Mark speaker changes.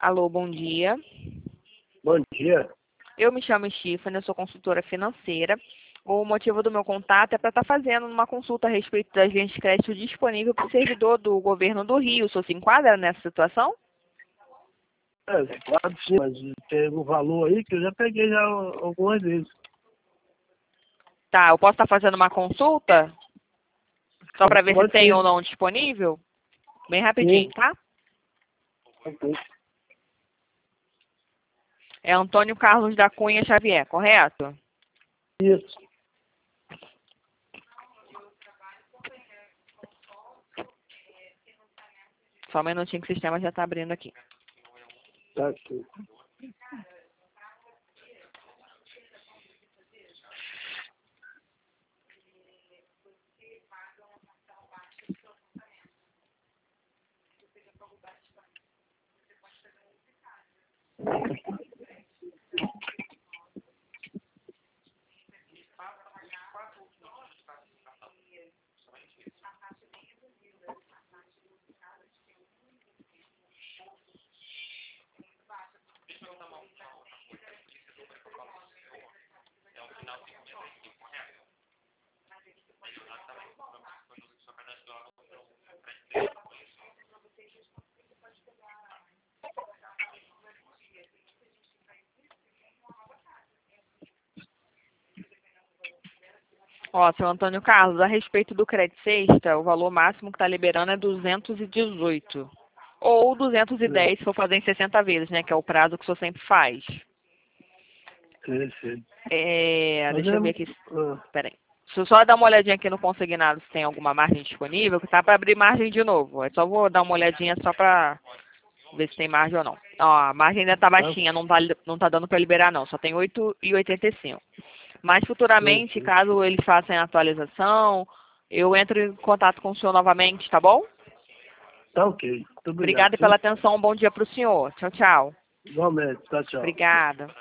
Speaker 1: Alô, bom dia.
Speaker 2: Bom dia.
Speaker 1: Eu me chamo Stephanie, eu sou consultora financeira. O motivo do meu contato é para estar fazendo uma consulta a respeito das linhas de crédito disponível para o servidor do governo do Rio. O senhor se enquadra nessa situação?
Speaker 2: Claro sim, mas tem um valor aí que eu já peguei já algumas vezes.
Speaker 1: Tá, eu posso estar fazendo uma consulta? Só para ver se
Speaker 2: Pode
Speaker 1: tem
Speaker 2: ser.
Speaker 1: ou não disponível? Bem rapidinho,
Speaker 2: Sim.
Speaker 1: tá?
Speaker 2: Ok.
Speaker 1: É Antônio Carlos da Cunha Xavier, correto?
Speaker 2: Isso.
Speaker 1: Só um minutinho que o sistema já está abrindo aqui.
Speaker 2: Tá aqui.
Speaker 1: Ó, seu Antônio Carlos, a respeito do crédito sexta, o valor máximo que está liberando é 218. Ou 210 se for fazer em 60 vezes, né? Que é o prazo que o senhor sempre faz.
Speaker 2: Sim.
Speaker 1: Deixa eu ver aqui. Peraí. Deixa eu só dar uma olhadinha aqui no consignado se tem alguma margem disponível, que tá para abrir margem de novo. Eu só vou dar uma olhadinha só para ver se tem margem ou não. Ó, a margem ainda tá baixinha, não tá dando para liberar não, só tem 8,85. Mas futuramente,
Speaker 2: Sim.
Speaker 1: caso eles façam a atualização, eu entro em contato com o senhor novamente, tá bom?
Speaker 2: Tá ok. Muito obrigado.
Speaker 1: Obrigada pela atenção, um bom dia para o senhor. Tchau, tchau.
Speaker 2: Igualmente. Tchau.
Speaker 1: Obrigada.